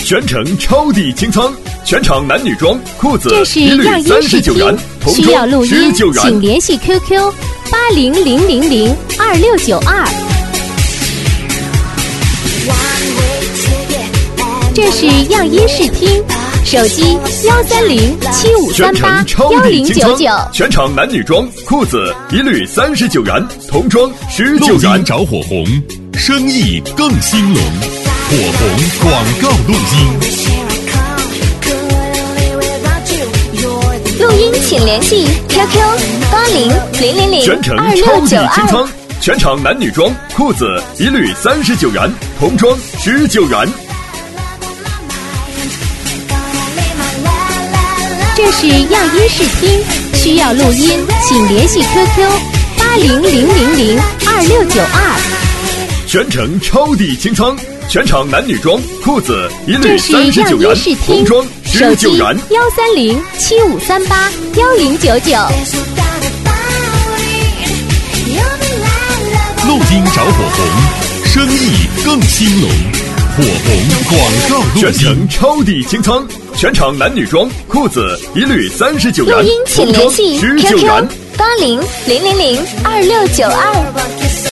全程超低清仓，全场男女装裤子这是一律样音视 39元， 听， 童需要装录音 19元。 请联系 QQ80002692。这是样音视听，手机全程超低清仓， 13075381099。 全场男女装裤子一律39元，童装19 陆金元。 找火红，生意更兴隆。火红广告录音。 录音请联系 QQ 全程超低清 80002692。 仓，全场男女装裤子一律39元，童装19元。 这是样音视听，需要录音请联系 QQ80002692。 全程超低清仓，全场男女装裤子一律这是样 39元音视， 童听， 装手机 19元。 13075381099。 陆金找火红，生意更兴隆。火红广告录全音。 程超低清仓，全场男女装裤子一律39元， 录音请童装联系 19 QQ 元。 80002692。